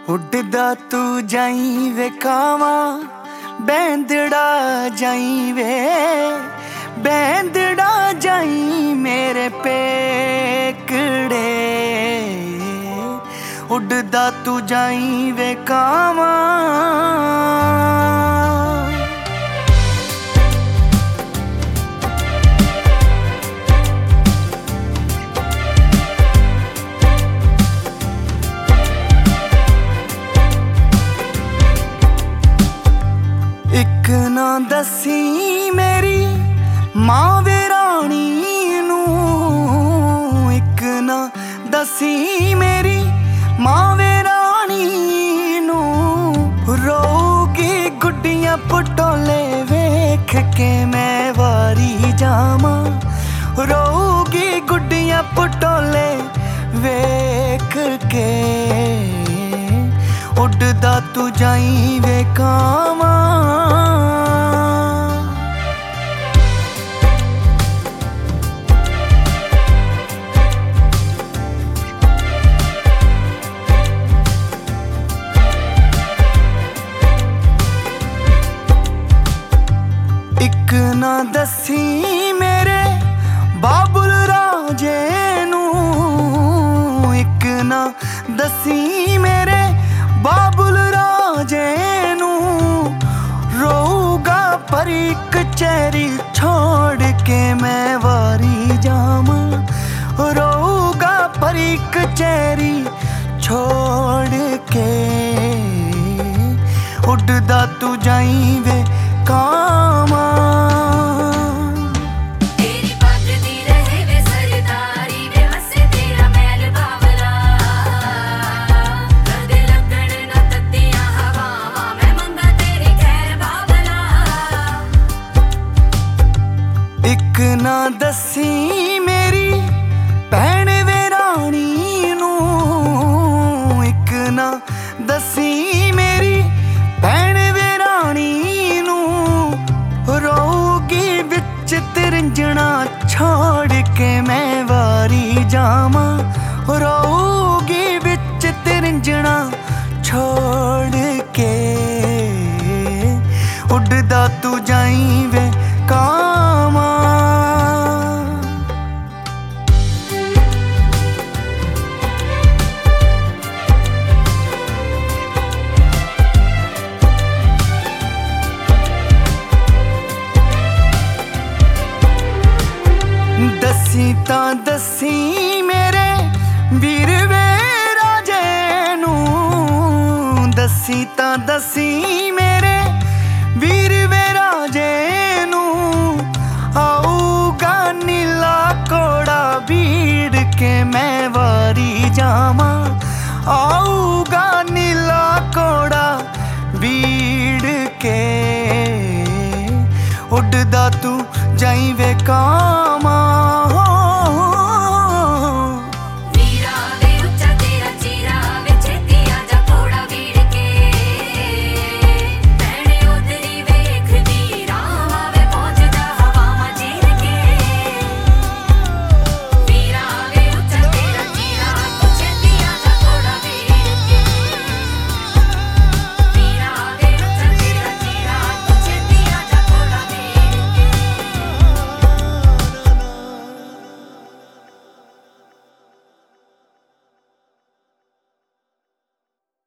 उड़दा तू जाई वे कावा बैंदड़ा जाई वे बैंदड़ा जाई मेरे पेकड़े। उड़दा तू जाई वे कावा एक ना दसी मेरी मां वे रानी नू, एक ना दसी मेरी मां वे रानी नू। रोगी गुड्डियां पटोले वेख के मैं वारी जावां, रोगी गुड्डियां पटोले वेख के। उड़दा तू जाई वे कावा एक ना दसी मेरे बाबुल राजे नू, एक ना दसी मेरे बाबुल राजे नू। रोऊगा पर एक चेरी छोड़ के मैं वारी जावां, रोऊगा पर एक चेरी छोड़ के। उड़दा तू जाई वे कावा एक ना दसी मेरी भैन वे रानी नू, एक ना दसी मेरी भैन वे रानी नू। रोगी बिच तिरंजना छोड़ के मैं वारी जावां, रोगी बिच तिरंजना छोड़ के। उड़दा तू जाई वे कावा दसी ता दसी मेरे वीर वे राजे नू, दसी ता दसी मेरे वीर वे राजे नू। आऊगा नीला कोड़ा बीड़ के मैं वारी जावां, आऊगा नीला कोड़ा बीड़ के। उड़दा तू जाई वे कावा